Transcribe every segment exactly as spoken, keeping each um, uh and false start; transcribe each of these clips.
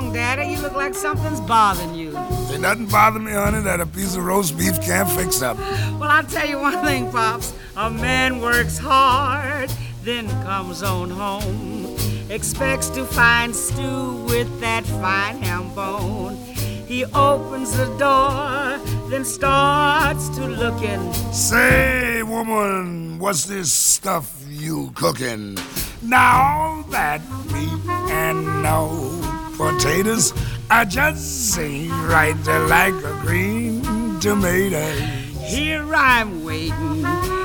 wrong, Daddy? You look like something's bothering you. Ain't nothing bother me, honey, that a piece of roast beef can't fix up. Well, I'll tell you one thing, Pops. A man works hard, then comes on home. Expects to find stew with that fine ham bone. He opens the door, then starts to lookin'. Say, woman, what's this stuff you cooking? Now all that meat and no potatoes, I just ain't right there like a green tomato. Here I'm waiting,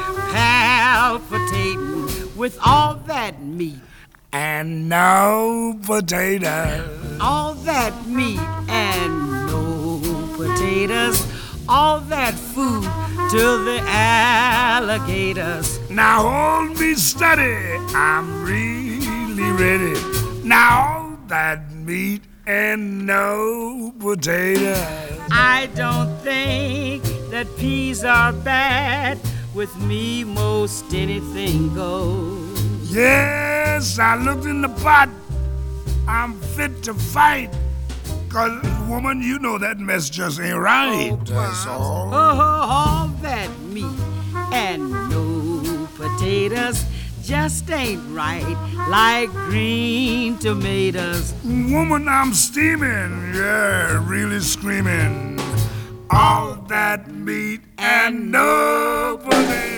palpitating with all that meat. And no potatoes. All that meat and no potatoes. All that food to the alligators. Now hold me steady, I'm really ready. Now all that meat and no potatoes. I don't think that peas are bad. With me most anything goes. Yes, I looked in the pot. I'm fit to fight. Cause, woman, you know that mess just ain't right. Oh, That's all. Oh, all that meat and no potatoes just ain't right like green tomatoes. Woman, I'm steaming. Yeah, really screaming. All that meat and no potatoes.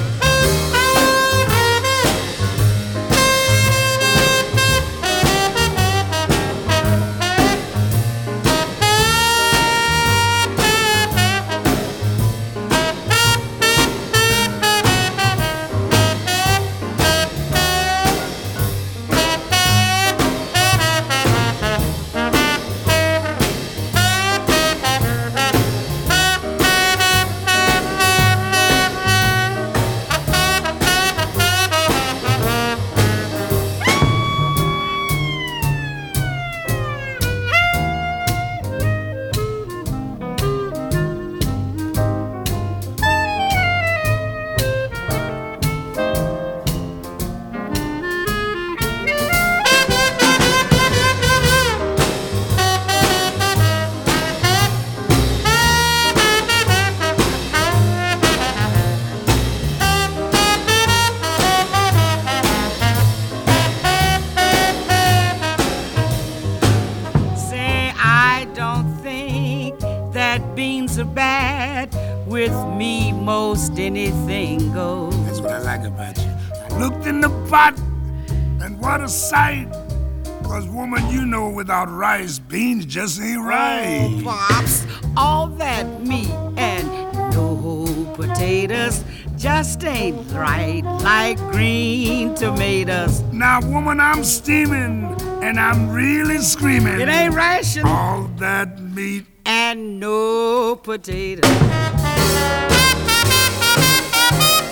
Beans are bad. With me, most anything goes. That's what I like about you. I looked in the pot, and what a sight. Cause, woman, you know without rice, beans just ain't right. Oh, Pops, all that meat and no potatoes just ain't right like green tomatoes. Now, woman, I'm steaming, and I'm really screaming. It ain't ration. All that meat and no potatoes.